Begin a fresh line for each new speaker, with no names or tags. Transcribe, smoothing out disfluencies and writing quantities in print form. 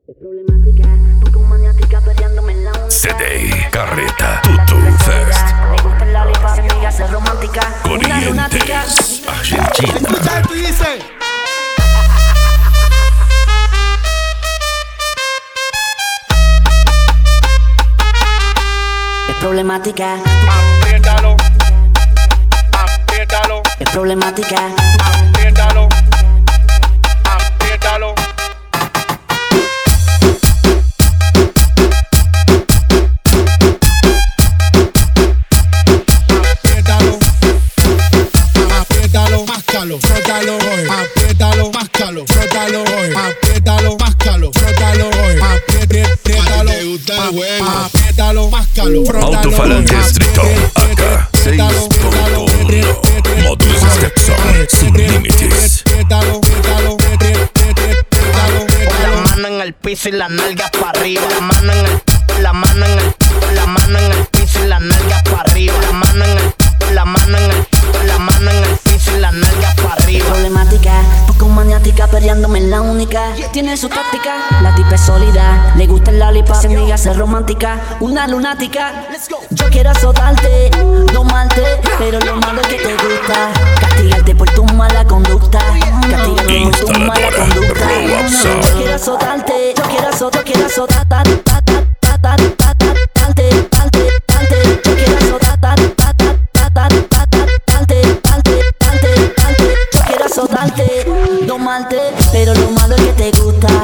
CD, carreta, tutto fest. Corrientes, Argentina.
Escucha esto y dice.
Es problemática,
Apriétalo, apriétalo,
es problemática.
apriétalo, apriétalo. Apriétalo, máscalo, frótalo hoy. Apriétalo, máscalo, frótalo hoy. Apriétalo, máscalo, frótalo hoy. Apriétalo, apriétalo, máscalo, frótalo.
Alto-falante estricto, acá 6.1. Módulos Stepson, sin límites.
La mano en el piso y las nalgas para arriba. La mano en el, la mano en el, la mano en el piso y las nalgas para arriba. La mano en el, la mano en el, la mano en el piso y las nalgas para
Es
arriba.
problemática, poco maniática, perreándome en la única. Tiene su táctica, la tipa es sólida. Le gusta el lollipop, se niega a ser romántica. Una lunática, yo quiero azotarte, domarte, pero lo malo es que te gusta. Castigarte por tu mala conducta. Castigarte por tu mala
Instaladora
conducta.
Rob Sound.
Yo quiero azotarte, yo quiero azotarte, quiero azotarte. Yo quiero azotarte, domarte, pero lo malo es que te gusta.